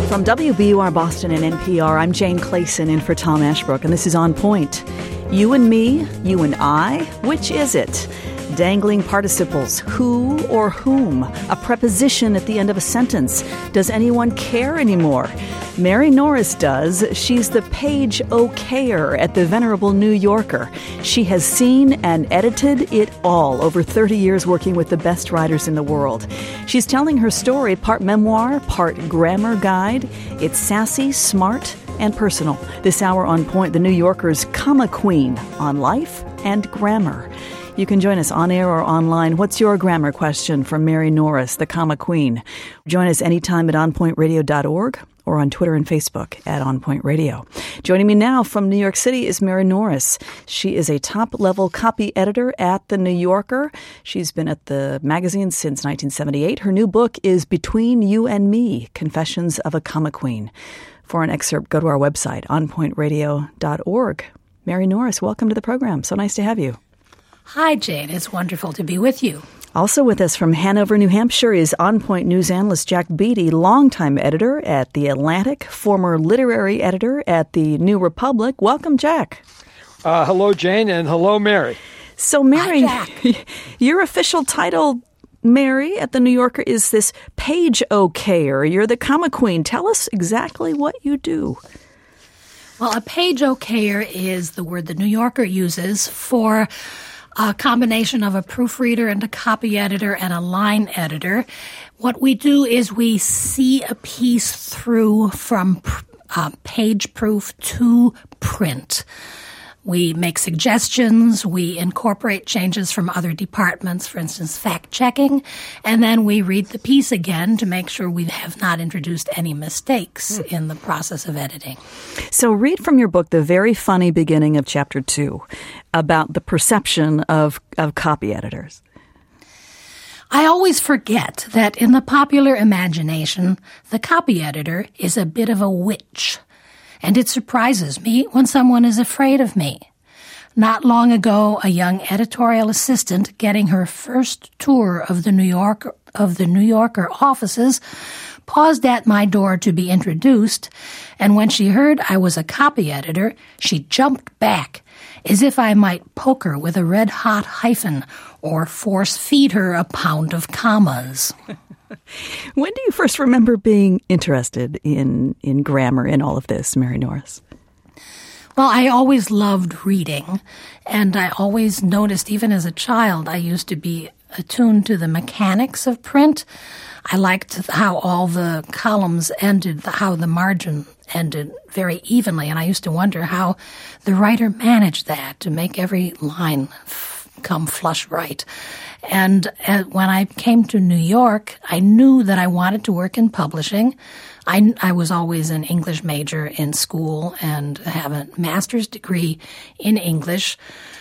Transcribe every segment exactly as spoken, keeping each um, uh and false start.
From W B U R Boston and N P R, I'm Jane Clayson in for Tom Ashbrook, and this is On Point. You and me, you and I, which is it? Dangling participles, who or whom, a preposition at the end of a sentence. Does anyone care anymore? Mary Norris does. She's the page okayer at the venerable New Yorker. She has seen and edited it all, over thirty years working with the best writers in the world. She's telling her story, part memoir, part grammar guide. It's sassy, smart, and personal. This hour on Point, the New Yorker's comma queen on life and grammar. You can join us on air or online. What's your grammar question from Mary Norris, the comma queen? Join us anytime at on point radio dot org or on Twitter and Facebook at On Point Radio. Joining me now from New York City is Mary Norris. She is a top-level copy editor at The New Yorker. She's been at the magazine since nineteen seventy-eight. Her new book is Between You and Me, Confessions of a Comma Queen. For an excerpt, go to our website, on point radio dot org. Mary Norris, welcome to the program. So nice to have you. Hi, Jane. It's wonderful to be with you. Also with us from Hanover, New Hampshire is On Point news analyst Jack Beatty, longtime editor at The Atlantic, former literary editor at The New Republic. Welcome, Jack. Uh, hello, Jane, and hello, Mary. So, Mary, Hi, Jack. Your official title, Mary, at The New Yorker is this page okayer. You're the comma queen. Tell us exactly what you do. Well, a page okayer is the word The New Yorker uses for a combination of a proofreader and a copy editor and a line editor. What we do is we see a piece through from uh, page proof to print. We make suggestions, we incorporate changes from other departments, for instance, fact-checking, and then we read the piece again to make sure we have not introduced any mistakes mm. in the process of editing. So read from your book the very funny beginning of chapter two about the perception of, of copy editors. I always forget that in the popular imagination, the copy editor is a bit of a witch. And it surprises me when someone is afraid of me. Not long ago, a young editorial assistant getting her first tour of the New York of the New Yorker offices paused at my door to be introduced, and when she heard I was a copy editor, she jumped back as if I might poke her with a red-hot hyphen or force-feed her a pound of commas. When do you first remember being interested in, in grammar in all of this, Mary Norris? Well, I always loved reading, and I always noticed, even as a child, I used to be attuned to the mechanics of print. I liked how all the columns ended, how the margin ended very evenly, and I used to wonder how the writer managed that to make every line f- come flush right. And uh, when I came to New York, I knew that I wanted to work in publishing. I, I was always an English major in school and have a master's degree in English.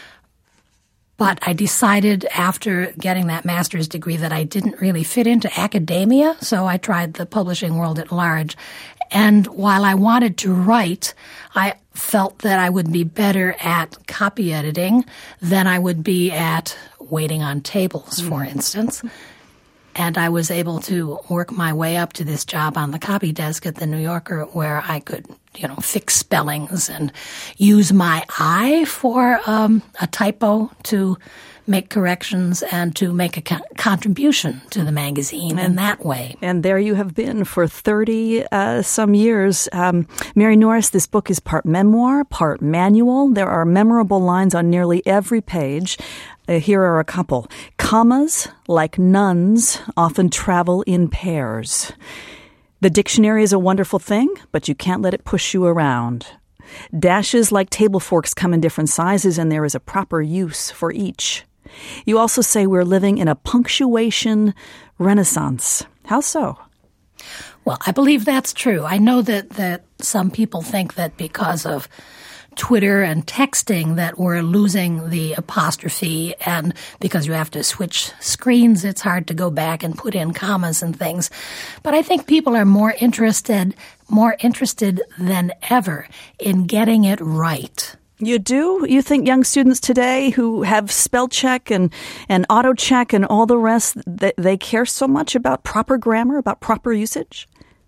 But I decided after getting that master's degree that I didn't really fit into academia, so I tried the publishing world at large. And while I wanted to write, I felt that I would be better at copy editing than I would be at waiting on tables, for instance. And I was able to work my way up to this job on the copy desk at the New Yorker where I could, you know, fix spellings and use my eye for um, a typo to make corrections and to make a co- contribution to the magazine in that way. And there you have been for thirty uh, some years. Um, Mary Norris, this book is part memoir, part manual. There are memorable lines on nearly every page. Uh, here are a couple. Commas, like nuns, often travel in pairs. The dictionary is a wonderful thing, but you can't let it push you around. Dashes, like table forks, come in different sizes, and there is a proper use for each. You also say we're living in a punctuation renaissance. How so? Well, I believe that's true. I know that, that some people think that because of Twitter and texting that we're losing the apostrophe, and because you have to switch screens, it's hard to go back and put in commas and things. But I think people are more interested, more interested than ever in getting it right. You do? You think young students today who have spell check and, and auto check and all the rest, they, they care so much about proper grammar, about proper usage?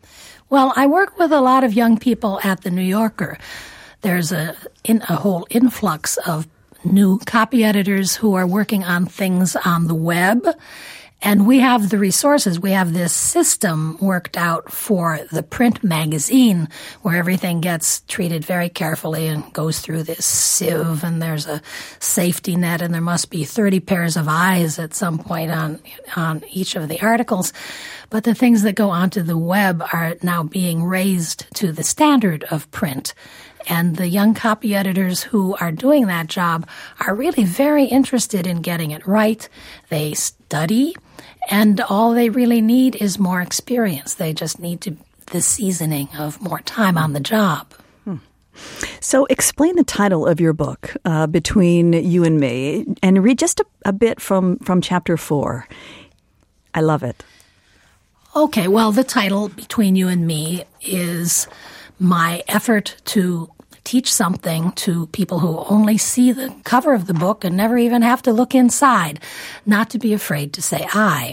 Well, I work with a lot of young people at the New Yorker. There's a in, a whole influx of new copy editors who are working on things on the web. And we have the resources. We have this system worked out for the print magazine where everything gets treated very carefully and goes through this sieve, and there's a safety net, and there must be thirty pairs of eyes at some point on on each of the articles. But the things that go onto the web are now being raised to the standard of print. And the young copy editors who are doing that job are really very interested in getting it right. They study, and all they really need is more experience. They just need to the seasoning of more time on the job. Hmm. So explain the title of your book, uh, Between You and Me, and read just a, a bit from, from chapter four. I love it. Okay, well, the title, Between You and Me, is my effort to teach something to people who only see the cover of the book and never even have to look inside, not to be afraid to say I.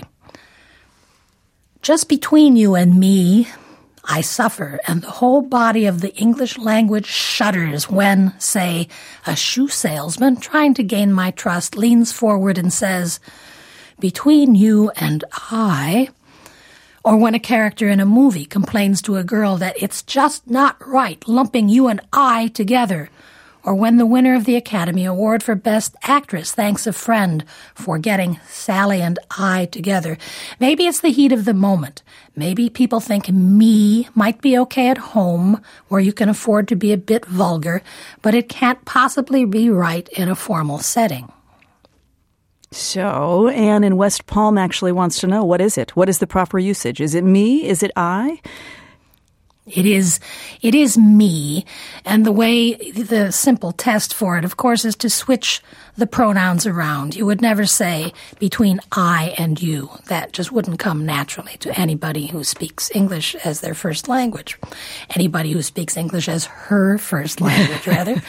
Just between you and me, I suffer, and the whole body of the English language shudders when, say, a shoe salesman trying to gain my trust leans forward and says, between you and I. Or when a character in a movie complains to a girl that it's just not right lumping you and I together. Or when the winner of the Academy Award for Best Actress thanks a friend for getting Sally and I together. Maybe it's the heat of the moment. Maybe people think me might be okay at home, where you can afford to be a bit vulgar, but it can't possibly be right in a formal setting. So, Anne in West Palm actually wants to know, what is it? What is the proper usage? Is it me? Is it I? It is, it is me. And the way, the simple test for it, of course, is to switch the pronouns around. You would never say between I and you. That just wouldn't come naturally to anybody who speaks English as their first language. Anybody who speaks English as her first language, rather.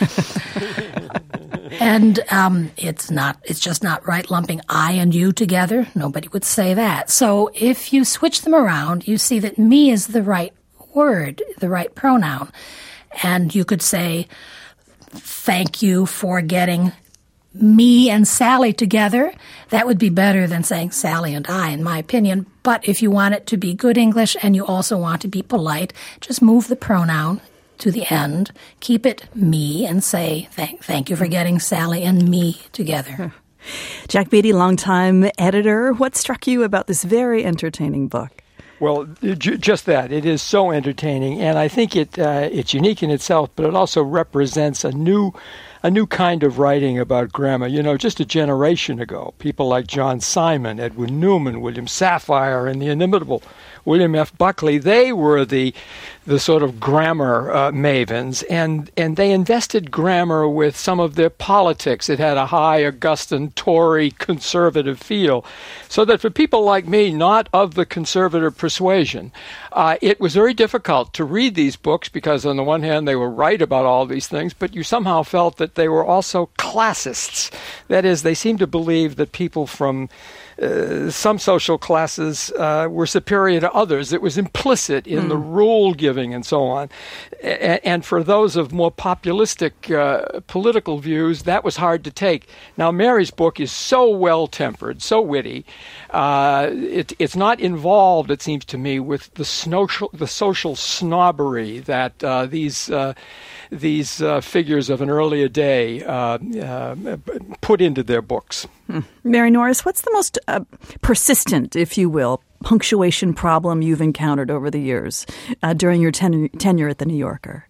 And um, it's not, it's just not right lumping I and you together. Nobody would say that. So if you switch them around, you see that me is the right word, the right pronoun. And you could say, thank you for getting me and Sally together. That would be better than saying Sally and I, in my opinion. But if you want it to be good English and you also want to be polite, just move the pronoun to the end, keep it me, and say, thank, thank you for getting Sally and me together. Jack Beatty, longtime editor. What struck you about this very entertaining book? Well, j- just that. It is so entertaining, and I think it uh, it's unique in itself, but it also represents a new a new kind of writing about grammar. You know, just a generation ago, people like John Simon, Edwin Newman, William Safire, and the inimitable William F. Buckley, they were the the sort of grammar uh, mavens, and, and they invested grammar with some of their politics. It had a high Augustan, Tory, conservative feel, so that for people like me, not of the conservative persuasion, uh, it was very difficult to read these books because on the one hand, they were right about all these things, but you somehow felt that they were also classists. That is, they seemed to believe that people from Uh, some social classes uh, were superior to others. It was implicit in mm. the rule giving and so on. A- and for those of more populistic uh, political views, that was hard to take. Now, Mary's book is so well-tempered, so witty. Uh, it, it's not involved, it seems to me, with the, social, the social snobbery that uh, these uh, these uh, figures of an earlier day uh, uh, put into their books. Hmm. Mary Norris, what's the most uh, persistent, if you will, punctuation problem you've encountered over the years uh, during your ten- tenure at the New Yorker?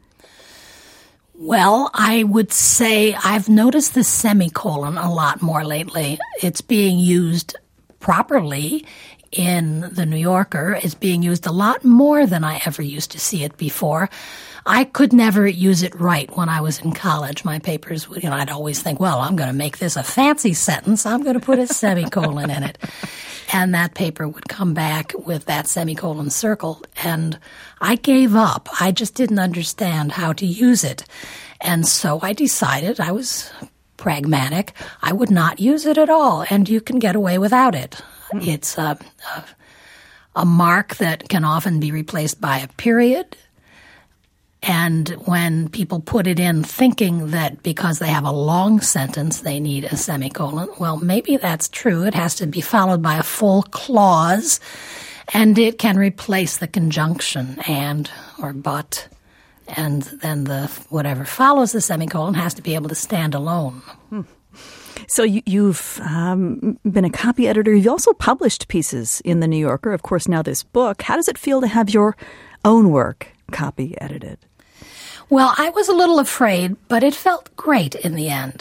Well, I would say I've noticed the semicolon a lot more lately. It's being used properly in the New Yorker. It's being used a lot more than I ever used to see it before. I could never use it right when I was in college. My papers, you know, I'd always think, well, I'm going to make this a fancy sentence. I'm going to put a semicolon in it. And that paper would come back with that semicolon circled. And I gave up. I just didn't understand how to use it. And so I decided, I was pragmatic, I would not use it at all. And you can get away without it. Mm. It's a, a, a mark that can often be replaced by a period. And when people put it in thinking that because they have a long sentence they need a semicolon, well, maybe that's true. It has to be followed by a full clause, and it can replace the conjunction and or but. And then the whatever follows the semicolon has to be able to stand alone. Hmm. So you, you've um, been a copy editor. You've also published pieces in The New Yorker. Of course, now this book. How does it feel to have your own work copy edited? Well, I was a little afraid, but it felt great in the end.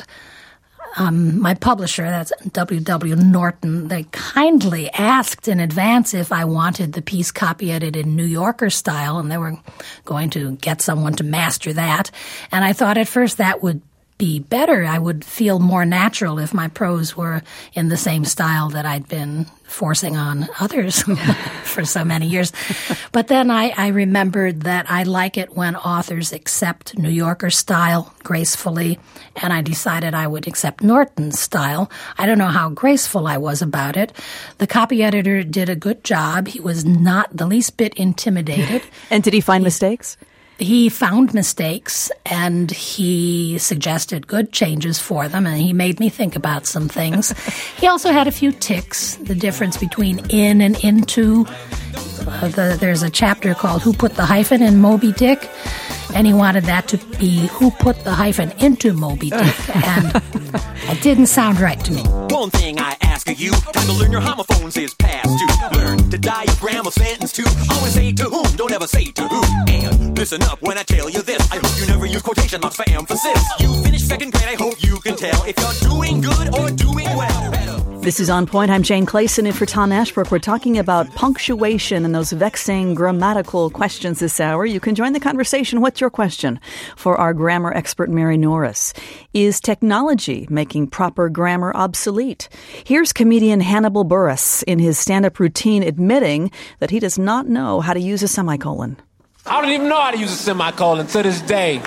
Um, my publisher, that's W W. Norton, they kindly asked in advance if I wanted the piece copy edited in New Yorker style, and they were going to get someone to master that. And I thought at first that would be better. I would feel more natural if my prose were in the same style that I'd been forcing on others for so many years. But then I, I remembered that I like it when authors accept New Yorker style gracefully, and I decided I would accept Norton's style. I don't know how graceful I was about it. The copy editor did a good job. He was not the least bit intimidated. And did he find he, mistakes? He found mistakes, and he suggested good changes for them, and he made me think about some things. He also had a few ticks, the difference between in and into. Uh, the, there's a chapter called Who Put the Hyphen in Moby Dick, and he wanted that to be Who Put the Hyphen into Moby Dick, and it didn't sound right to me. One thing I ask of you, time to learn your homophones is past due. Learn to diagram a sentence to always say to whom, don't ever say to who. And listen up when I tell you this, I hope you never use quotation marks for emphasis. You finished second grade, I hope you can tell if you're doing good or doing well. This is On Point. I'm Jane Clayson in for Tom Ashbrook. We're talking about punctuation and those vexing grammatical questions this hour. You can join the conversation. What's your question for our grammar expert, Mary Norris? Is technology making proper grammar obsolete? Here's comedian Hannibal Buress in his stand-up routine admitting that he does not know how to use a semicolon. I don't even know how to use a semicolon to this day.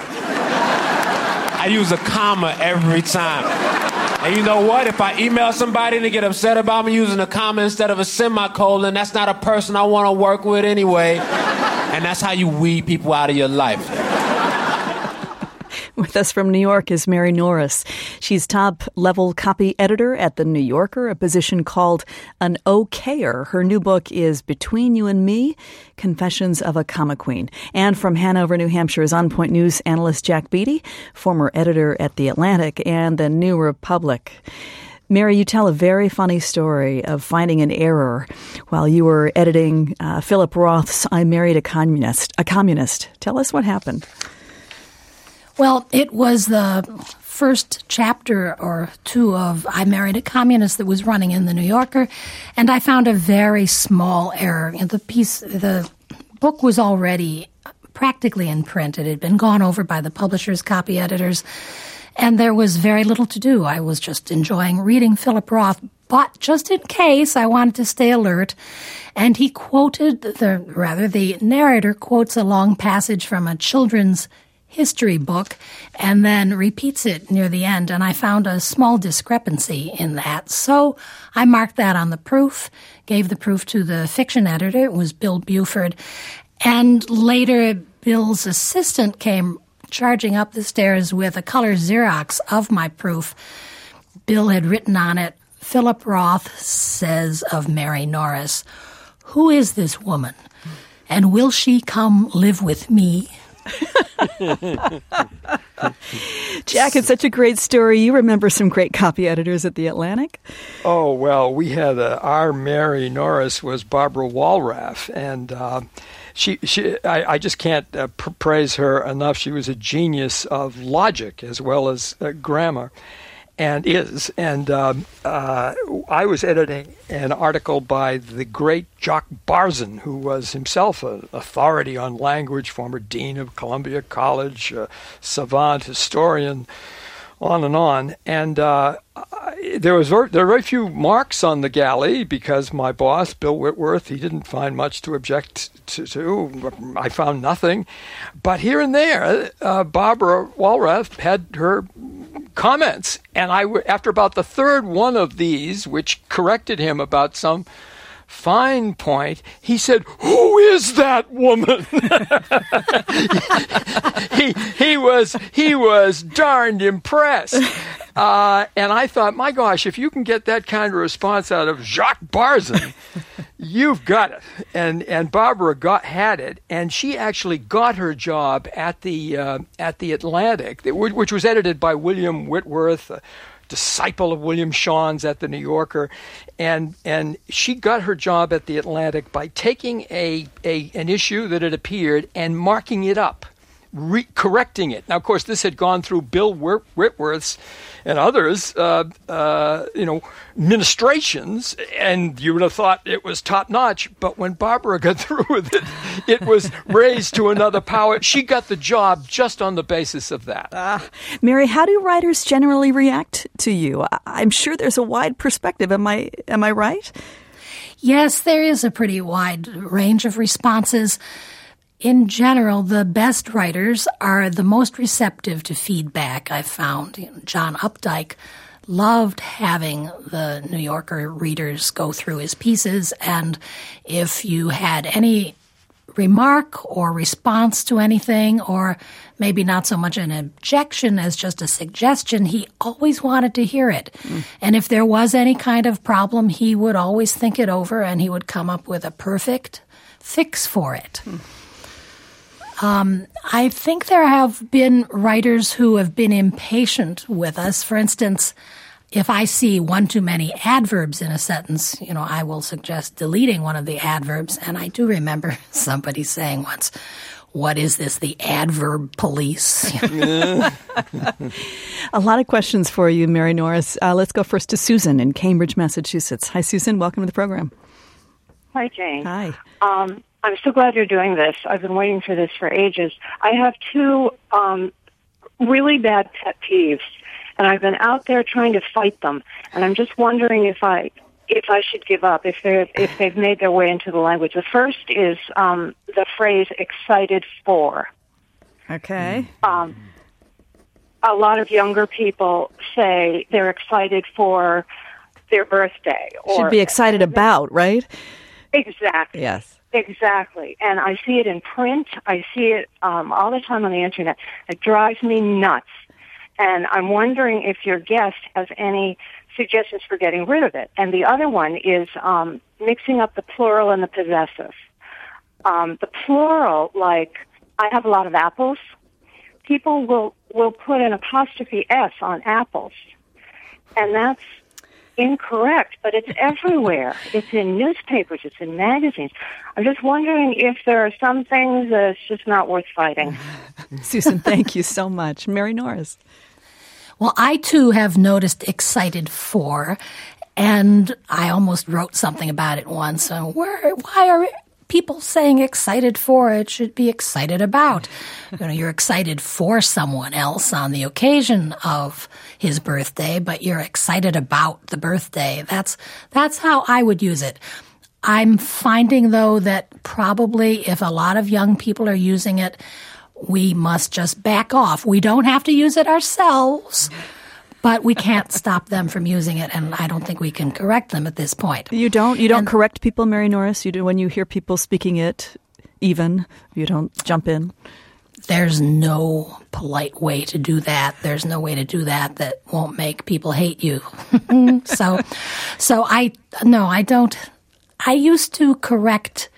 I use a comma every time. And you know what? If I email somebody and they get upset about me using a comma instead of a semicolon, that's not a person I want to work with anyway. And that's how you weed people out of your life. With us from New York is Mary Norris. She's top-level copy editor at The New Yorker, a position called an okayer. Her new book is Between You and Me, Confessions of a Comma Queen. And from Hanover, New Hampshire is On Point News analyst Jack Beatty, former editor at The Atlantic and The New Republic. Mary, you tell a very funny story of finding an error while you were editing uh, Philip Roth's I Married a Communist. A Communist. Tell us what happened. Well, it was the first chapter or two of I Married a Communist that was running in The New Yorker, and I found a very small error. The piece, the book was already practically in print. It had been gone over by the publishers, copy editors, and there was very little to do. I was just enjoying reading Philip Roth, but just in case, I wanted to stay alert. And he quoted, the rather, the narrator quotes a long passage from a children's history book and then repeats it near the end, and I found a small discrepancy in that. So I marked that on the proof, gave the proof to the fiction editor. It was Bill Buford. And later, Bill's assistant came charging up the stairs with a color Xerox of my proof. Bill had written on it, Philip Roth says of Mary Norris, "Who is this woman? And will she come live with me?" Jack, it's such a great story. You remember some great copy editors at The Atlantic? Oh, well, we had a, our Mary Norris was Barbara Walraff, and uh, she, she I, I just can't uh, pr- praise her enough. She was a genius of logic as well as uh, grammar. And is. And um, uh, I was editing an article by the great Jock Barzun, who was himself an authority on language, former dean of Columbia College, uh, savant, historian, on and on. And uh, I, there was very, there were very few marks on the galley because my boss, Bill Whitworth, he didn't find much to object to. to. I found nothing. But here and there, uh, Barbara Walraff had her comments, and I, after about the third one of these, which corrected him about some fine point, he said, "Who is that woman?" he he was he was darned impressed. Uh, and I thought, my gosh, if you can get that kind of response out of Jacques Barzun, you've got it. And and Barbara got had it, and she actually got her job at the uh, at the Atlantic, which was edited by William Whitworth, a disciple of William Shawn's at the New Yorker, and and she got her job at the Atlantic by taking a, a an issue that had appeared and marking it up. Re- correcting it. Now, of course, this had gone through Bill Whitworth's and others, uh, uh, you know, ministrations, and you would have thought it was top notch. But when Barbara got through with it, it was raised to another power. She got the job just on the basis of that. Uh, Mary, how do writers generally react to you? I- I'm sure there's a wide perspective. Am I am I right? Yes, there is a pretty wide range of responses. In general, the best writers are the most receptive to feedback, I've found. You know, John Updike loved having the New Yorker readers go through his pieces, and if you had any remark or response to anything, or maybe not so much an objection as just a suggestion, he always wanted to hear it. Mm. And if there was any kind of problem, he would always think it over, and he would come up with a perfect fix for it. Mm. Um, I think there have been writers who have been impatient with us. For instance, if I see one too many adverbs in a sentence, you know, I will suggest deleting one of the adverbs. And I do remember somebody saying once, "What is this, the adverb police?" A lot of questions for you, Mary Norris. Uh, let's go first to Susan in Cambridge, Massachusetts. Hi, Susan. Welcome to the program. Hi, Jane. Hi. Um, I'm so glad you're doing this. I've been waiting for this for ages. I have two um, really bad pet peeves, and I've been out there trying to fight them. And I'm just wondering if I if I should give up, if they if they've made their way into the language. The first is um, the phrase "excited for." Okay. Um, a lot of younger people say they're excited for their birthday. Or Should be excited about, right? Exactly. Yes. Exactly. And I see it in print. I see it um, all the time on the Internet. It drives me nuts. And I'm wondering if your guest has any suggestions for getting rid of it. And the other one is um, mixing up the plural and the possessive. Um, the plural, like, I have a lot of apples. People will, will put an apostrophe S on apples. And that's incorrect, but it's everywhere. It's in newspapers. It's in magazines. I'm just wondering if there are some things that it's just not worth fighting. Susan, thank you so much. Mary Norris. Well, I too have noticed excited for, and I almost wrote something about it once. So where, why are people saying excited for? It should be excited about. You know, you're excited for someone else on the occasion of his birthday, but you're excited about the birthday. That's that's how I would use it. I'm finding, though, that probably if a lot of young people are using it, we must just back off. We don't have to use it ourselves, but we can't stop them from using it, and I don't think we can correct them at this point. You don't? You don't and, correct people, Mary Norris? You do when you hear people speaking it even? You don't jump in? There's no polite way to do that. There's no way to do that that won't make people hate you. so, so I, no, I don't. I used to correct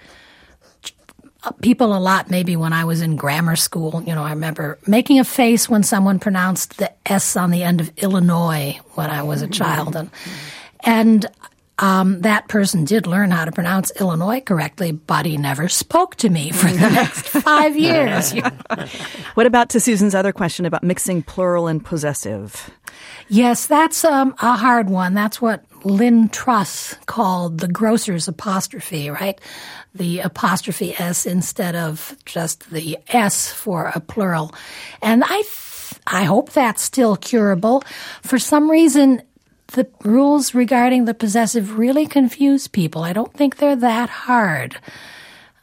people a lot, maybe when I was in grammar school. You know, I remember making a face when someone pronounced the S on the end of Illinois when I was a child. And, and um, that person did learn how to pronounce Illinois correctly, but he never spoke to me for the next five years. What about to Susan's other question about mixing plural and possessive? Yes, that's um, a hard one. That's what Lynn Truss called the grocer's apostrophe, right? The apostrophe S instead of just the S for a plural. And I th- I hope that's still curable. For some reason, the rules regarding the possessive really confuse people. I don't think they're that hard.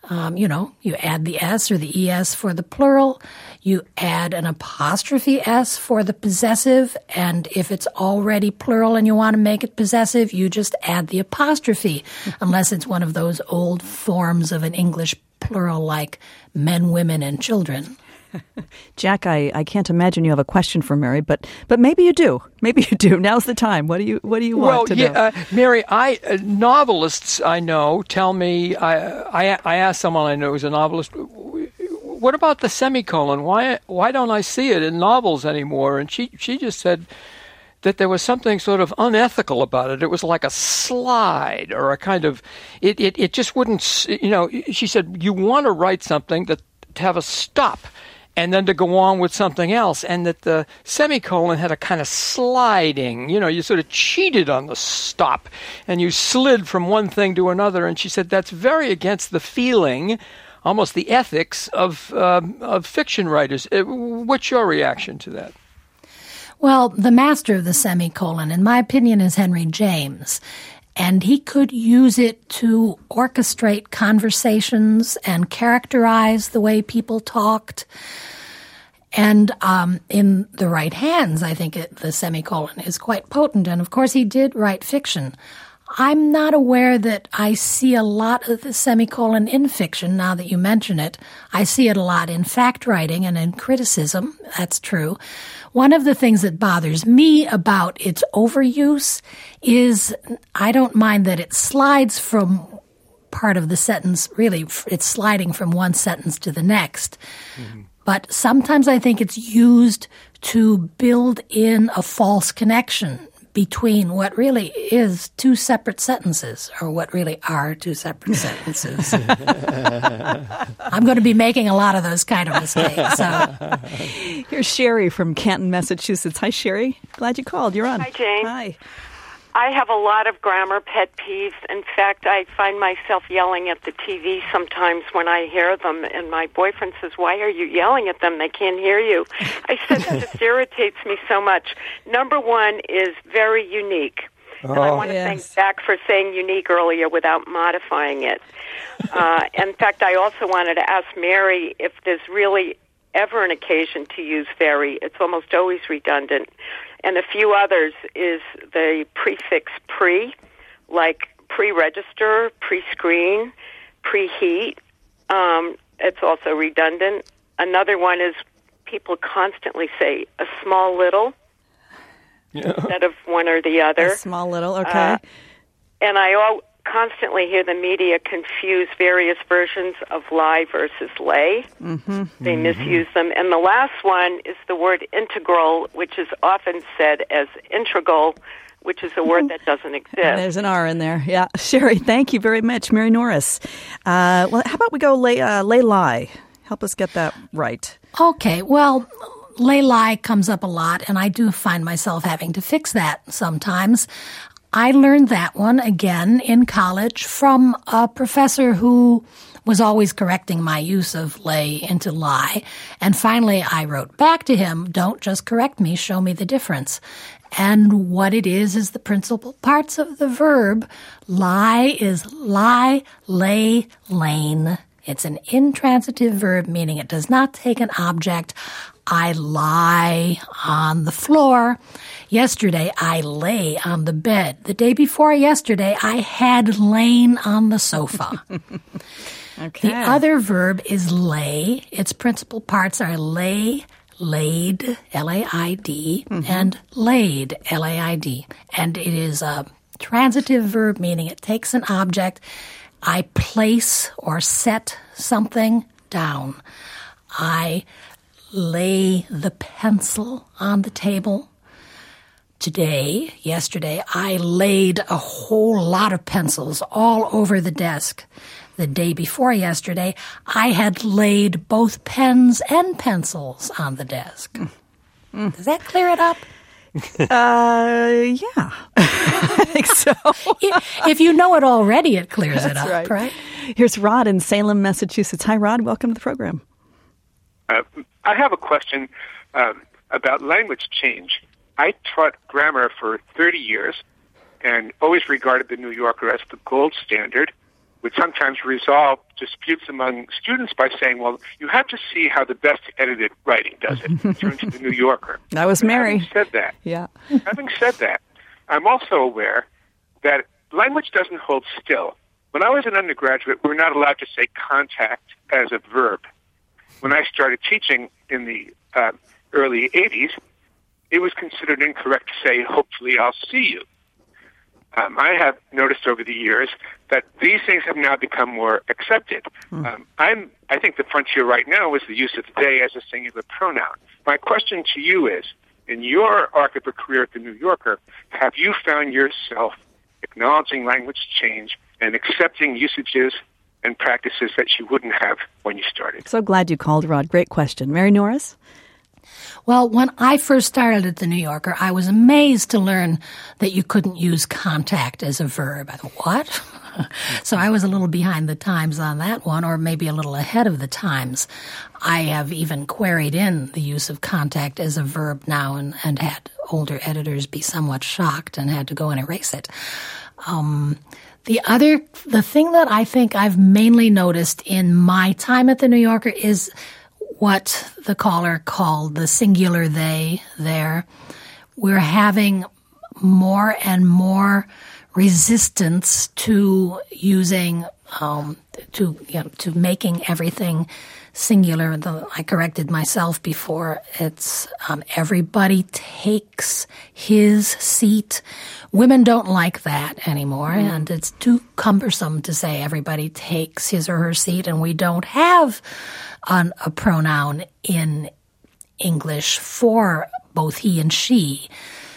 Um, you know, you add the S or the E S for the plural. You add an apostrophe S for the possessive. And if it's already plural and you want to make it possessive, you just add the apostrophe, unless it's one of those old forms of an English plural like men, women, and children. Jack, I, I can't imagine you have a question for Mary, but but maybe you do. Maybe you do. Now's the time. What do you What do you want well, to yeah, know? Uh, Mary, I uh, novelists I know tell me. I, I I asked someone I know who's a novelist. What about the semicolon? Why Why don't I see it in novels anymore? And she she just said that there was something sort of unethical about it. It was like a slide or a kind of it it, it just wouldn't. You know, she said you want to write something that to have a stop and then to go on with something else, and that the semicolon had a kind of sliding, you know, you sort of cheated on the stop, and you slid from one thing to another, and she said that's very against the feeling, almost the ethics of, um, of fiction writers. What's your reaction to that? Well, the master of the semicolon, in my opinion, is Henry James. And he could use it to orchestrate conversations and characterize the way people talked. And um, in the right hands, I think it, the semicolon is quite potent. And, of course, he did write fiction. I'm not aware that I see a lot of the semicolon in fiction, now that you mention it. I see it a lot in fact writing and in criticism. That's true. One of the things that bothers me about its overuse is I don't mind that it slides from part of the sentence. Really, it's sliding from one sentence to the next. Mm-hmm. But sometimes I think it's used to build in a false connection between what really is two separate sentences, or what really are two separate sentences. I'm going to be making a lot of those kind of mistakes. So. Here's Sherry from Canton, Massachusetts. Hi, Sherry. Glad you called. You're on. Hi, Jane. Hi. I have a lot of grammar pet peeves. In fact, I find myself yelling at the T V sometimes when I hear them, and my boyfriend says, "Why are you yelling at them? They can't hear you." I said, it just irritates me so much. Number one is very unique. Oh, and I want to yes. thank Zach for saying unique earlier without modifying it. uh, in fact, I also wanted to ask Mary if there's really ever an occasion to use very. It's almost always redundant. And a few others is the prefix pre, like pre-register, pre-screen, preheat. Um, it's also redundant. Another one is people constantly say a small little yeah. instead of one or the other. A small little, okay. Uh, and I all, constantly hear the media confuse various versions of lie versus lay. Mm-hmm. They mm-hmm. misuse them. And the last one is the word integral, which is often said as integral, which is a word that doesn't exist. There's an R in there. Yeah. Sherry, thank you very much. Mary Norris. Uh, well, how about we go lay, uh, lay lie? Help us get that right. Okay. Well, lay lie comes up a lot, and I do find myself having to fix that sometimes. I learned that one again in college from a professor who was always correcting my use of lay into lie. And finally, I wrote back to him, "Don't just correct me, show me the difference." And what it is is the principal parts of the verb. Lie is lie, lay, lain. It's an intransitive verb, meaning it does not take an object. I lie on the floor. Yesterday, I lay on the bed. The day before yesterday, I had lain on the sofa. Okay. The other verb is lay. Its principal parts are lay, laid, L A I D, mm-hmm. and laid, L A I D. And it is a transitive verb, meaning it takes an object. I place or set something down. I lay the pencil on the table. Today, yesterday, I laid a whole lot of pencils all over the desk. The day before yesterday, I had laid both pens and pencils on the desk. Mm. Does that clear it up? Uh, yeah. I think so. If you know it already, it clears That's it up, right. right? Here's Rod in Salem, Massachusetts. Hi, Rod. Welcome to the program. Uh, I have a question um, about language change. I taught grammar for thirty years and always regarded the New Yorker as the gold standard, would sometimes resolve disputes among students by saying, well, you have to see how the best edited writing does it. Turn to the New Yorker. That was But Mary. Having said that, Yeah. having said that, I'm also aware that language doesn't hold still. When I was an undergraduate, we were not allowed to say contact as a verb. When I started teaching in the uh, early eighties, it was considered incorrect to say, hopefully I'll see you. Um, I have noticed over the years that these things have now become more accepted. Mm. Um, I'm, I think the frontier right now is the use of they as a singular pronoun. My question to you is, in your arc of a career at the New Yorker, have you found yourself acknowledging language change and accepting usages and practices that you wouldn't have when you started? So glad you called, Rod. Great question. Mary Norris? Well, when I first started at the New Yorker, I was amazed to learn that you couldn't use contact as a verb. I thought, what? So I was a little behind the times on that one, or maybe a little ahead of the times. I have even queried in the use of contact as a verb now and, and had older editors be somewhat shocked and had to go and erase it. Um, the other, the thing that I think I've mainly noticed in my time at the New Yorker is what the caller called the singular they there. We're having more and more resistance to using, um, to, you know, to making everything singular. The, I corrected myself before. It's um, everybody takes his seat. Women don't like that anymore, mm. and it's too cumbersome to say everybody takes his or her seat, and we don't have an, a pronoun in English for both he and she.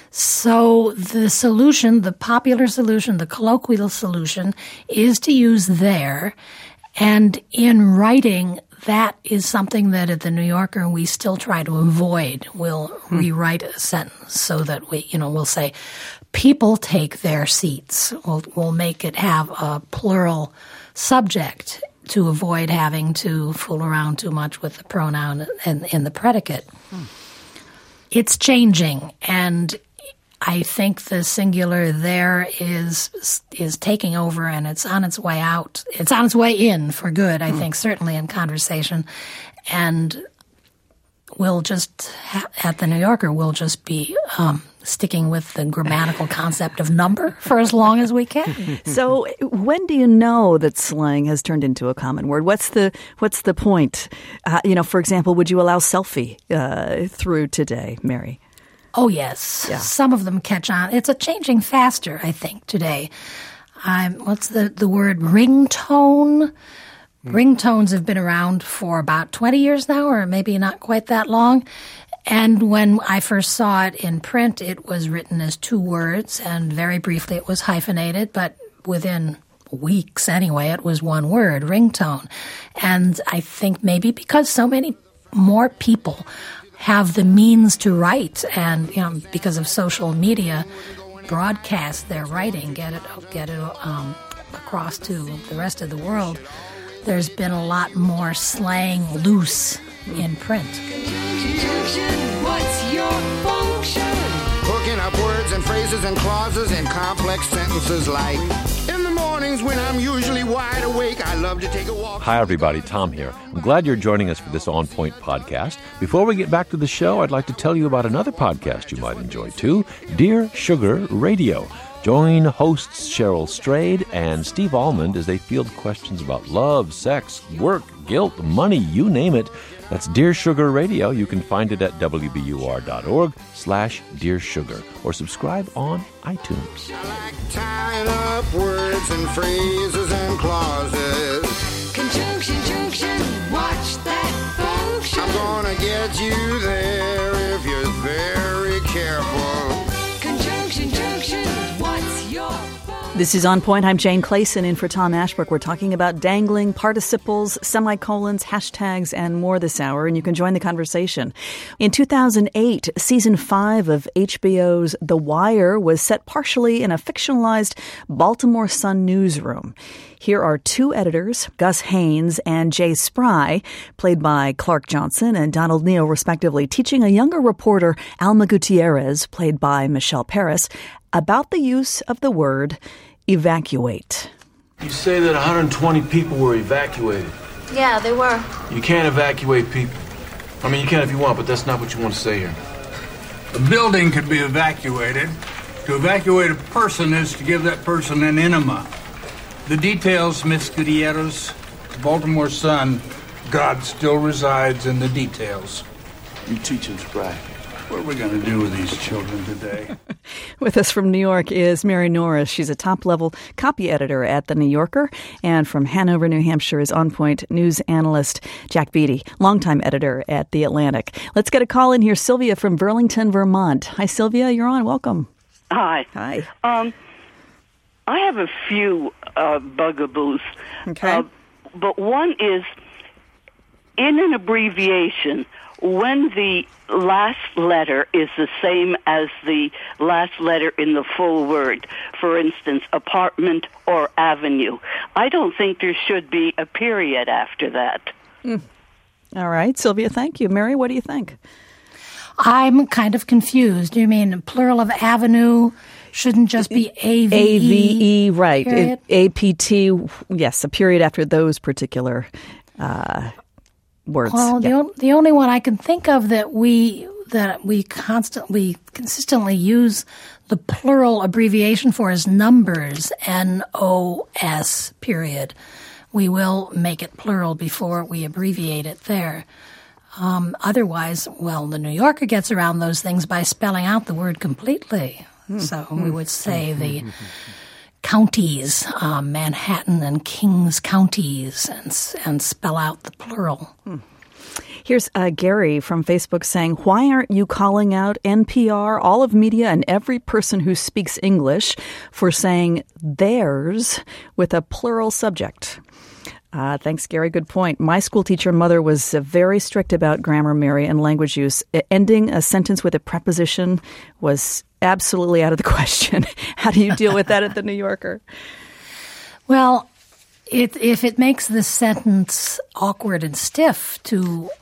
So the solution, the popular solution, the colloquial solution is to use there. And in writing, that is something that at the New Yorker we still try to avoid. We'll hmm. rewrite a sentence so that we, you know, we'll say, people take their seats. We'll, we'll make it have a plural subject to avoid having to fool around too much with the pronoun and, and the predicate. Hmm. It's changing, and I think the singular there is is taking over, and it's on its way out. It's on its way in for good, I mm. think, certainly in conversation. And we'll just, ha- at the New Yorker, we'll just be um, sticking with the grammatical concept of number for as long as we can. So when do you know that slang has turned into a common word? What's the what's the point? Uh, you know, for example, would you allow selfie uh, through today, Mary? Oh, yes. Yeah. Some of them catch on. It's a changing faster, I think, today. Um, what's the, the word? Ringtone? Mm. Ringtones have been around for about twenty years now, or maybe not quite that long. And when I first saw it in print, it was written as two words, and very briefly it was hyphenated, but within weeks anyway, it was one word, ringtone. And I think maybe because so many more people have the means to write, and you know, because of social media, broadcast their writing, get it get it um, across to the rest of the world. There's been a lot more slang loose in print. What's your function? Hooking up words and phrases and clauses in complex sentences like, in the mornings when I'm usually wide awake, I love to take a walk. Hi, everybody. Tom here. I'm glad you're joining us for this On Point podcast. Before we get back to the show, I'd like to tell you about another podcast you might enjoy, too, Dear Sugar Radio. Join hosts Cheryl Strayed and Steve Almond as they field questions about love, sex, work, guilt, money, you name it. That's Dear Sugar Radio. You can find it at W B U R dot org slash Dear Sugar or subscribe on iTunes. I like tying up words and phrases and clauses. Conjunction, junction, watch that function. I'm gonna get you there if you're very careful. Conjunction, junction, what's your function? This is On Point. I'm Jane Clayson in for Tom Ashbrook. We're talking about dangling, participles, semicolons, hashtags, and more this hour, and you can join the conversation. In two thousand eight, season five of H B O's The Wire was set partially in a fictionalized Baltimore Sun newsroom. Here are two editors, Gus Haynes and Jay Spry, played by Clark Johnson and Donald Neal, respectively, teaching a younger reporter, Alma Gutierrez, played by Michelle Paris, about the use of the word evacuate. You say that one hundred twenty people were evacuated. Yeah, they were. You can't evacuate people. I mean, you can if you want, but that's not what you want to say here. A building could be evacuated. To evacuate a person is to give that person an enema. The details, Miss Gutierrez. The Baltimore Sun, God still resides in the details. You teach us right. What are we going to do with these children today? With us from New York is Mary Norris. She's a top-level copy editor at The New Yorker. And from Hanover, New Hampshire is On Point news analyst Jack Beatty, longtime editor at The Atlantic. Let's get a call in here. Sylvia from Burlington, Vermont. Hi, Sylvia. You're on. Welcome. Hi. Hi. Um, I have a few uh, bugaboos. Okay. Uh, but one is, in an abbreviation, when the last letter is the same as the last letter in the full word, for instance, apartment or avenue, I don't think there should be a period after that. Mm. All right, Sylvia, thank you. Mary, what do you think? I'm kind of confused. You mean plural of avenue shouldn't just be A V E? A V E, right. Period? A P T, yes, a period after those particular uh words. Well, yeah. the, o- the only one I can think of that we that we constantly consistently use the plural abbreviation for is numbers, N O S, period. We will make it plural before we abbreviate it there. Um, otherwise, well, the New Yorker gets around those things by spelling out the word completely. Mm. So mm. we would say the counties, um, Manhattan and Kings counties, and and spell out the plural. Hmm. Here's uh, Gary from Facebook saying, why aren't you calling out N P R, all of media, and every person who speaks English for saying theirs with a plural subject? Uh, thanks, Gary. Good point. My school teacher mother was uh, very strict about grammar, Mary, and language use. Uh, ending a sentence with a preposition was absolutely out of the question. How do you deal with that at The New Yorker? Well, it, if it makes the sentence awkward and stiff to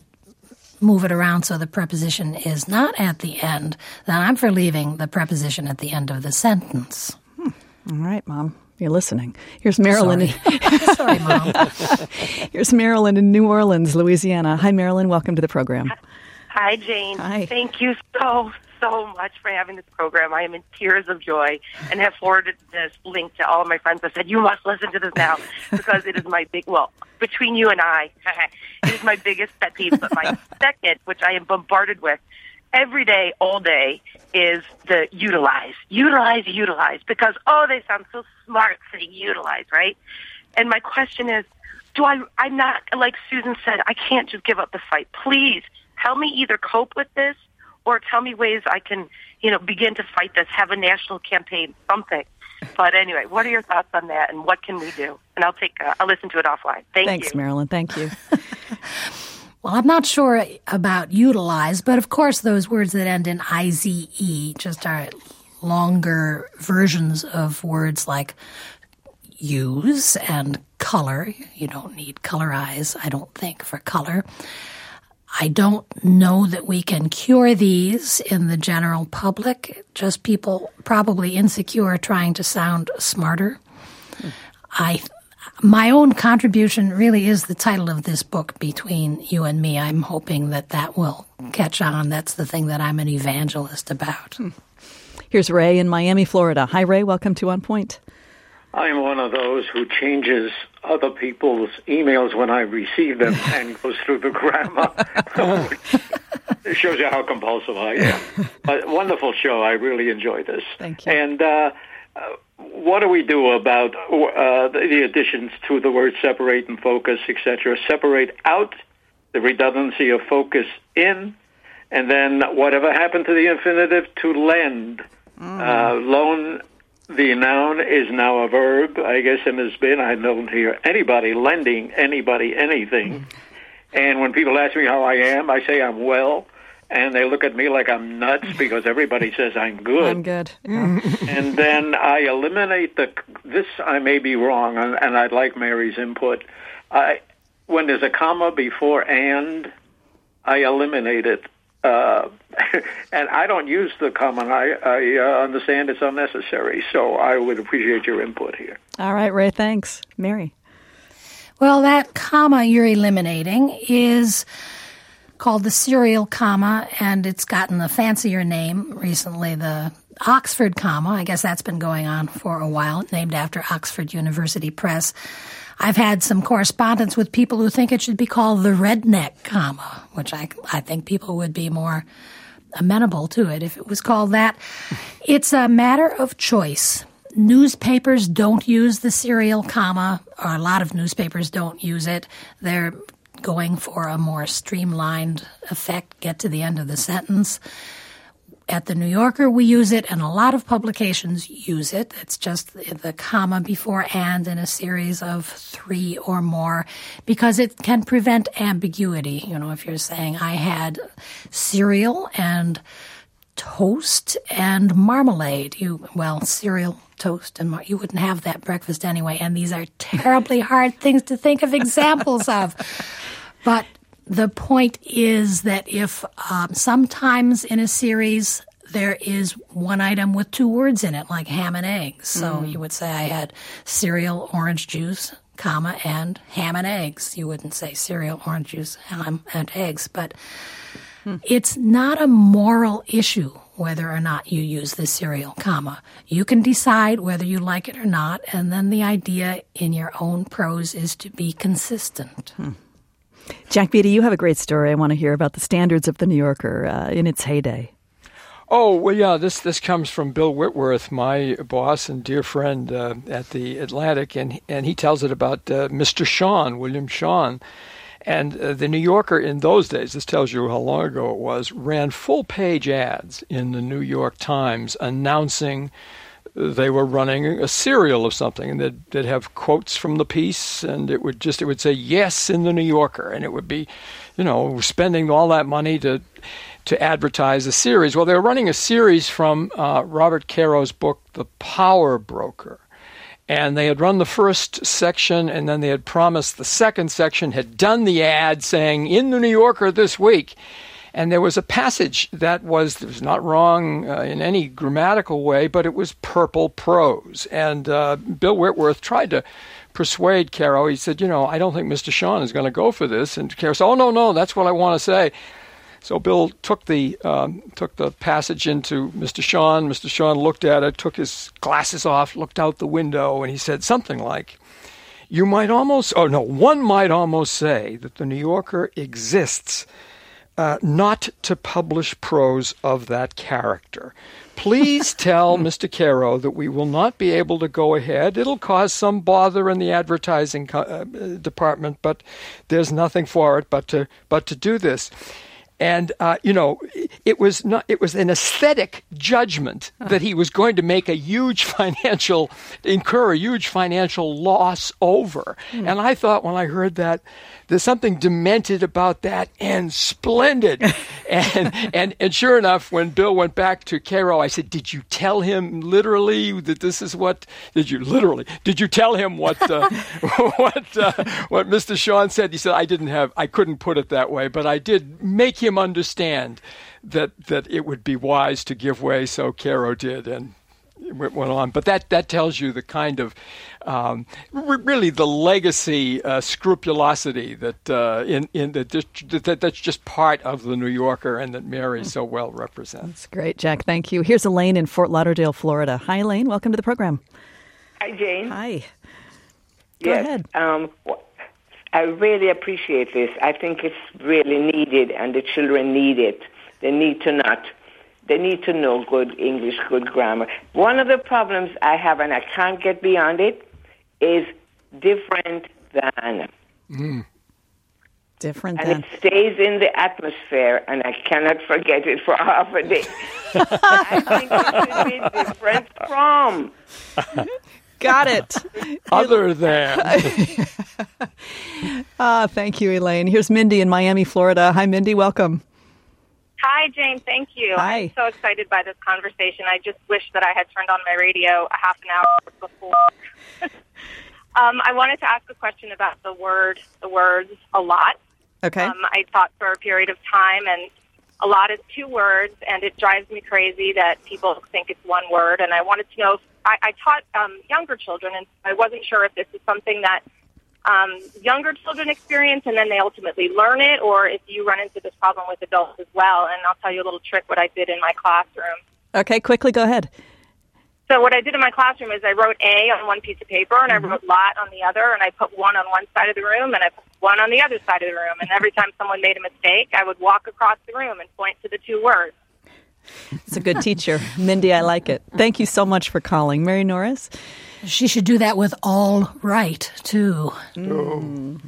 move it around so the preposition is not at the end, then I'm for leaving the preposition at the end of the sentence. Hmm. All right, Mom. You're listening. Here's Marilyn. Sorry, Sorry Mom. Here's Marilyn in New Orleans, Louisiana. Hi, Marilyn. Welcome to the program. Hi, Jane. Hi. Thank you so, so much for having this program. I am in tears of joy and have forwarded this link to all of my friends. I said, you must listen to this now because it is my big, well, between you and I, it is my biggest pet peeve. But my second, which I am bombarded with every day, all day, is the utilize. Utilize, utilize. Because, oh, they sound so smart saying utilize, right? And my question is, do I, I'm not, like Susan said, I can't just give up the fight. Please help me either cope with this or tell me ways I can, you know, begin to fight this, have a national campaign, something. But anyway, what are your thoughts on that and what can we do? And I'll take, uh, I'll listen to it offline. Thank Thanks, you. Marilyn. Thank you. Well, I'm not sure about utilize, but of course those words that end in I Z E just are longer versions of words like use and color. You don't need colorize, I don't think, for color. I don't know that we can cure these in the general public, just people probably insecure trying to sound smarter. Hmm. I My own contribution really is the title of this book, Between You and Me. I'm hoping that that will catch on. That's the thing that I'm an evangelist about. Hmm. Here's Ray in Miami, Florida. Hi, Ray. Welcome to On Point. I'm one of those who changes other people's emails when I receive them and goes through the grammar. It shows you how compulsive I am. But wonderful show. I really enjoy this. Thank you. And uh, uh, what do we do about uh, the, the additions to the word separate and focus, et cetera? Separate out the redundancy of focus in, and then whatever happened to the infinitive to lend. Mm. Uh, loan, the noun, is now a verb, I guess, and has been. I don't hear anybody lending anybody anything. Mm. And when people ask me how I am, I say I'm well. And they look at me like I'm nuts because everybody says I'm good. I'm good. Yeah. And then I eliminate the, this I may be wrong, and, and I'd like Mary's input. I, when there's a comma before and, I eliminate it. Uh, and I don't use the comma. I, I uh, understand it's unnecessary, so I would appreciate your input here. All right, Ray, thanks. Mary? Well, that comma you're eliminating is called the serial comma, and it's gotten a fancier name recently, the Oxford comma. I guess that's been going on for a while, named after Oxford University Press. I've had some correspondence with people who think it should be called the redneck comma, which I, I think people would be more amenable to it if it was called that. It's a matter of choice. Newspapers don't use the serial comma, or a lot of newspapers don't use it. They're going for a more streamlined effect, get to the end of the sentence. At the New Yorker, we use it, and a lot of publications use it. It's just the, the comma before and in a series of three or more, because it can prevent ambiguity. You know, if you're saying, I had cereal and toast and marmalade, you, well, cereal, toast, and mar- you wouldn't have that breakfast anyway, and these are terribly hard things to think of examples of. But the point is that if um, sometimes in a series there is one item with two words in it, like ham and eggs. So mm. you would say I had cereal, orange juice, comma, and ham and eggs. You wouldn't say cereal, orange juice, ham, and eggs. But mm. it's not a moral issue whether or not you use the serial comma. You can decide whether you like it or not, and then the idea in your own prose is to be consistent. Hmm. Jack Beatty, you have a great story I want to hear about the standards of the New Yorker uh, in its heyday. Oh, well, yeah, this this comes from Bill Whitworth, my boss and dear friend uh, at the Atlantic, and and he tells it about uh, Mister Shawn, William Shawn. And uh, the New Yorker in those days, this tells you how long ago it was, ran full-page ads in the New York Times announcing they were running a serial of something, and they'd, they'd have quotes from the piece, and it would just it would say yes in the New Yorker, and it would be, you know, spending all that money to to advertise a series. Well, they were running a series from uh, Robert Caro's book, The Power Broker, and they had run the first section, and then they had promised the second section, had done the ad saying in the New Yorker this week. And there was a passage that was, that was not wrong uh, in any grammatical way, but it was purple prose. And uh, Bill Whitworth tried to persuade Caro. He said, you know, I don't think Mister Shawn is going to go for this. And Caro said, oh, no, no, that's what I want to say. So Bill took the um, took the passage into Mister Shawn. Mister Shawn looked at it, took his glasses off, looked out the window, and he said something like, you might almost, oh, no, one might almost say that the New Yorker exists Uh, not to publish prose of that character. Please tell Mister Caro that we will not be able to go ahead. It'll cause some bother in the advertising co- uh, department, but there's nothing for it but to but to do this. And uh, you know, it was not. It was an aesthetic judgment that he was going to make a huge financial, incur a huge financial loss over. Mm. And I thought when I heard that, there's something demented about that and splendid. and and and sure enough, when Bill went back to Caro, I said, "Did you tell him literally that this is what? Did you literally? Did you tell him what uh, what uh, what Mister Shawn said?" He said, "I didn't have. I couldn't put it that way, but I did make him understand that that it would be wise to give way." So Caro did, and it went on. But that that tells you the kind of um, r- really the legacy uh, scrupulosity that uh, in in the, that that's just part of the New Yorker, and that Mary so well represents. That's great, Jack. Thank you. Here's Elaine in Fort Lauderdale, Florida. Hi, Elaine. Welcome to the program. Hi, Jane. Hi. Go yes, ahead. Um, I really appreciate this. I think it's really needed, and the children need it. They need to not. They need to know good English, good grammar. One of the problems I have, and I can't get beyond it, is different than. Mm. Different and than. And it stays in the atmosphere, and I cannot forget it for half a day. I think it should be different from. Got it. Other than. Ah, thank you, Elaine. Here's Mindy in Miami, Florida. Hi, Mindy. Welcome. Hi, Jane. Thank you. Hi. I'm so excited by this conversation. I just wish that I had turned on my radio a half an hour before. um, I wanted to ask a question about the word, the words a lot. Okay. Um, I taught for a period of time, and a lot is two words, and it drives me crazy that people think it's one word. And I wanted to know, if, I, I taught um, younger children, and I wasn't sure if this is something that um, younger children experience and then they ultimately learn it, or if you run into this problem with adults as well. And I'll tell you a little trick what I did in my classroom. Okay, quickly, go ahead. So what I did in my classroom is I wrote A on one piece of paper, and mm-hmm. I wrote lot on the other, and I put one on one side of the room, and I put one on the other side of the room. And every time someone made a mistake, I would walk across the room and point to the two words. It's a good teacher. Mindy, I like it. Thank you so much for calling. Mary Norris? She should do that with all right, too. Mm.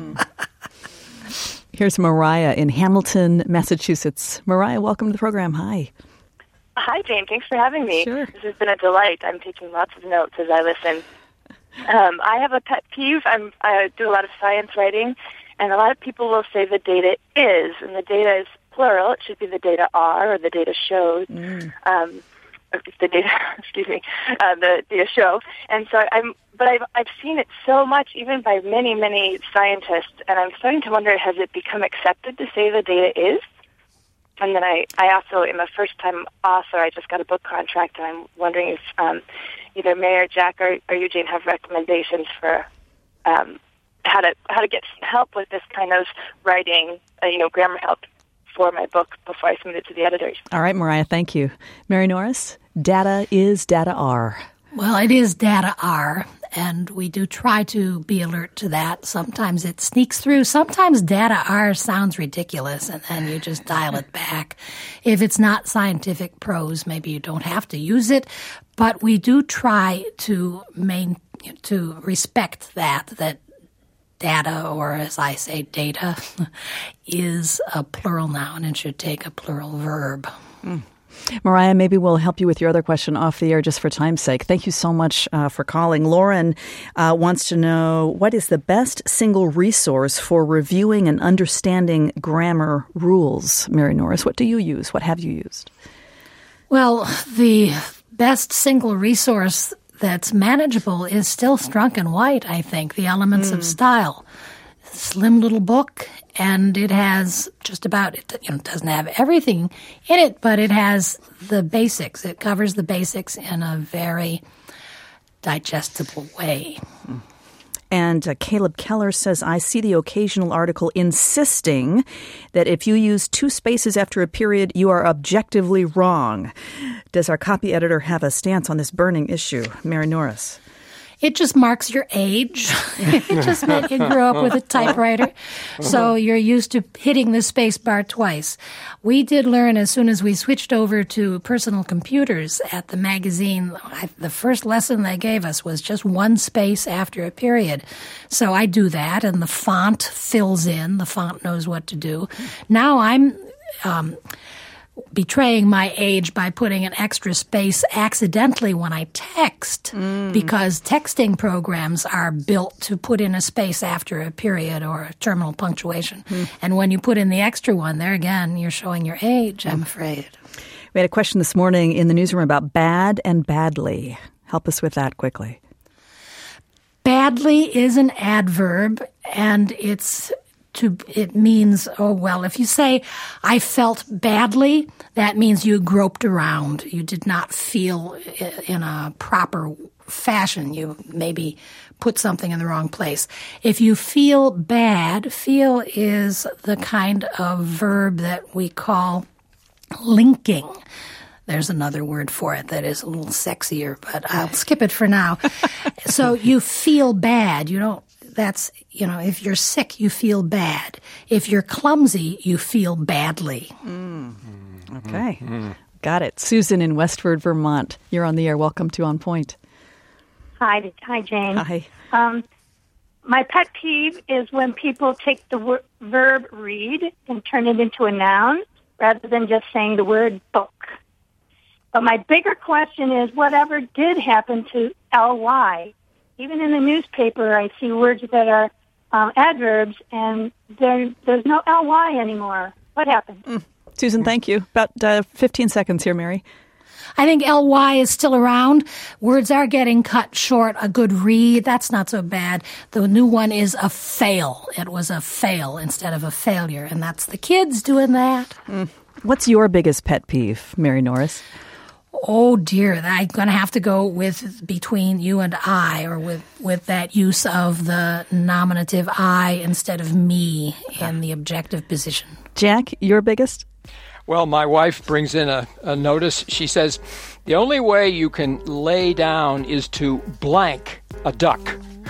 Mm. Here's Mariah in Hamilton, Massachusetts. Mariah, welcome to the program. Hi. Hi, Jane. Thanks for having me. Sure. This has been a delight. I'm taking lots of notes as I listen. Um, I have a pet peeve. I'm, I do a lot of science writing, and a lot of people will say the data is, and the data is plural. It should be the data are or the data shows. Mm. Um, the data, excuse me, uh, the data show. And so I'm, but I've I've seen it so much, even by many many scientists, and I'm starting to wonder: has it become accepted to say the data is? And then I, I also am a first-time author. I just got a book contract, and I'm wondering if um, either May or Jack or, or Eugene have recommendations for um, how to how to get help with this kind of writing, uh, you know, grammar help for my book before I submit it to the editors. All right, Mariah, thank you. Mary Norris, data is, data are. Well, it is data are, and we do try to be alert to that. Sometimes it sneaks through. Sometimes data are sounds ridiculous, and then you just dial it back. If it's not scientific prose, maybe you don't have to use it, but we do try to main, to respect that, that data, or as I say, data, is a plural noun and should take a plural verb. Mm. Mariah, maybe we'll help you with your other question off the air just for time's sake. Thank you so much uh, for calling. Lauren uh, wants to know, what is the best single resource for reviewing and understanding grammar rules? Mary Norris, what do you use? What have you used? Well, the best single resource that's manageable is still Strunk and White, I think, The Elements mm. of Style. Slim little book, and it has just about, it you know, doesn't have everything in it, but it has the basics. It covers the basics in a very digestible way. And uh, Caleb Keller says, I see the occasional article insisting that if you use two spaces after a period, you are objectively wrong. Does our copy editor have a stance on this burning issue? Mary Norris. It just marks your age. It just meant you grew up with a typewriter. So you're used to hitting the space bar twice. We did learn as soon as we switched over to personal computers at the magazine, I, the first lesson they gave us was just one space after a period. So I do that, and the font fills in. The font knows what to do. Now I'm... Um, betraying my age by putting an extra space accidentally when I text, mm. because texting programs are built to put in a space after a period or a terminal punctuation. Mm. And when you put in the extra one, there again, you're showing your age, I'm afraid. We had a question this morning in the newsroom about bad and badly. Help us with that quickly. Badly is an adverb, and it's... To, it means, oh, well, if you say, I felt badly, that means you groped around. You did not feel in a proper fashion. You maybe put something in the wrong place. If you feel bad, feel is the kind of verb that we call linking. There's another word for it that is a little sexier, but I'll skip it for now. So you feel bad. You don't. That's, you know, if you're sick, you feel bad. If you're clumsy, you feel badly. Mm. Okay. Mm. Got it. Susan in Westford, Vermont. You're on the air. Welcome to On Point. Hi, hi, Jane. Hi. Um, my pet peeve is when people take the wor- verb read and turn it into a noun rather than just saying the word book. But my bigger question is, whatever did happen to ly? Even in the newspaper, I see words that are um, adverbs, and there, there's no ly anymore. What happened? Mm. Susan, thank you. About uh, fifteen seconds here, Mary. I think ly is still around. Words are getting cut short. A good read, that's not so bad. The new one is a fail. It was a fail instead of a failure, and that's the kids doing that. Mm. What's your biggest pet peeve, Mary Norris? Oh dear, I'm going to have to go with between you and I, or with, with that use of the nominative I instead of me in the objective position. Jack, your biggest? Well, my wife brings in a, a notice. She says, the only way you can lay down is to blank a duck.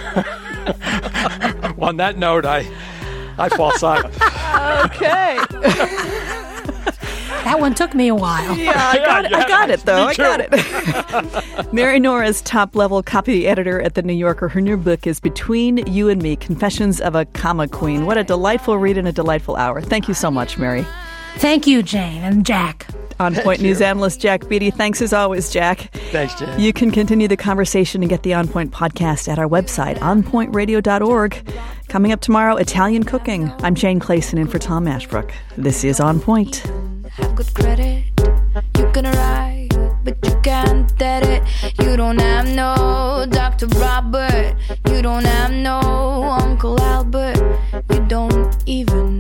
On that note, I, I fall silent. Okay. That one took me a while. Yeah, I got it. I got it, though. I got it. Mary Norris, top-level copy editor at The New Yorker. Her new book is Between You and Me, Confessions of a Comma Queen. What a delightful read and a delightful hour. Thank you so much, Mary. Thank you, Jane and Jack. On Point News analyst Jack Beatty. Thanks as always, Jack. Thanks, Jane. You can continue the conversation and get the On Point podcast at our website, on point radio dot org. Coming up tomorrow, Italian cooking. I'm Jane Clayson in for Tom Ashbrook. This is On Point. Have good credit, you can write, but you can't get it. You don't have no Doctor Robert, you don't have no Uncle Albert, you don't even